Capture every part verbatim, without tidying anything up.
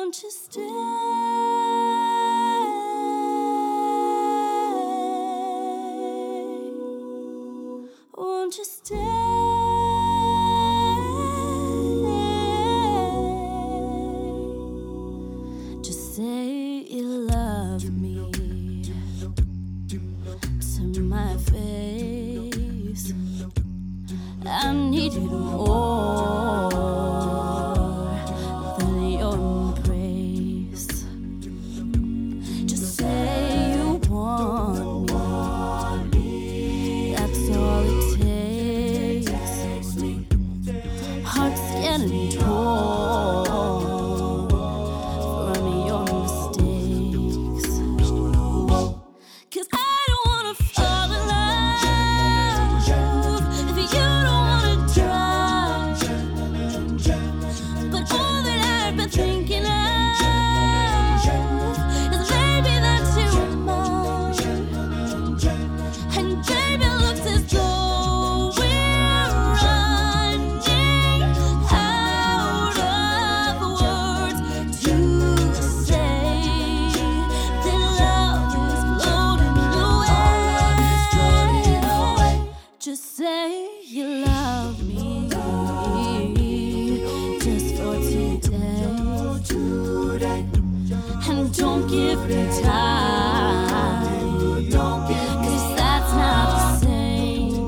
Won't you stay? Won't you stay? Just say you love me to my face. I need it more than your embrace. Just say you want me. That's all it takes. Hearts getting torn from your mistakes. 'Cause I don't wanna fall in love if you don't wanna try. But all that I've been thinking of is maybe that you're mine. And baby, it looks as though we're running out of words to say that love is floating away. Just say you love me just for today. And don't give me time, 'cause that's not the same.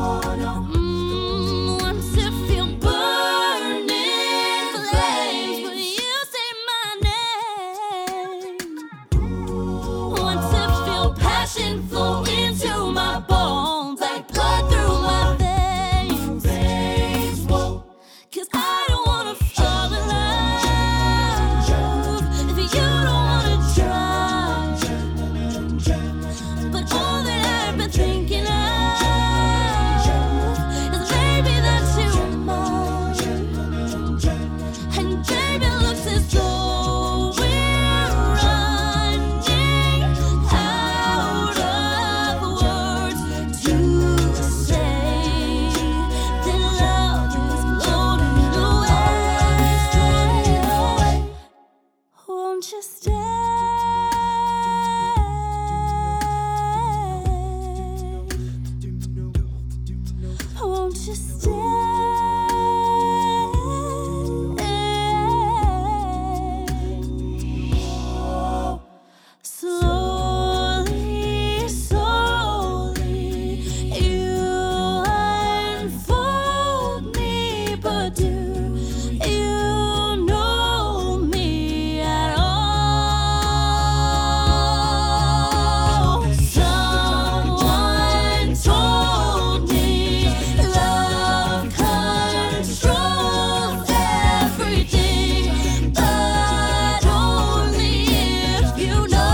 Mm, once you feel burning flames when you say my name. Once you feel passion flow into my bones like blood through my veins. 'Cause I don't wanna fall in love if you don't wanna try. But all that I've been thinking of is maybe that you're mine. And baby, it looks as though we're running out of words to say that love is floating away. Won't you stay? Won't you stay? Slowly, slowly, you unfold me, but do you know me at all? Someone told me love controls everything, but only if you know.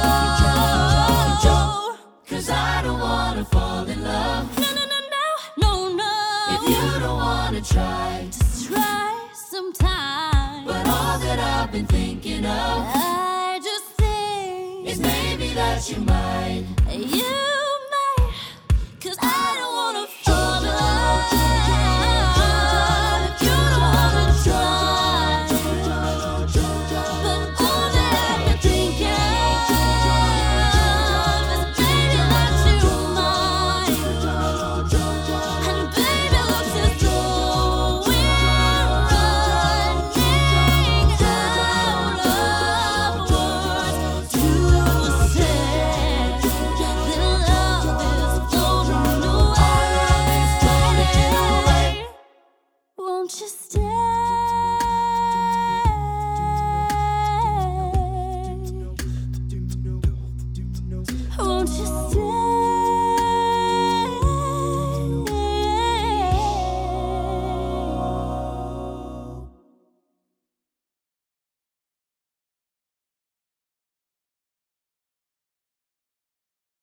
'Cause I don't wanna fall in love. No, no, no, no, no, no. If you don't wanna try, just try sometime. But all that I've been thinking of, I just think is maybe that you might. You might. 'Cause I don't wanna fall in love if you don't wanna try. But all that I've been thinking of is maybe that you're mine. And baby, it looks as though we're running out of words to say that love is floating away. Won't you stay? Won't you stay?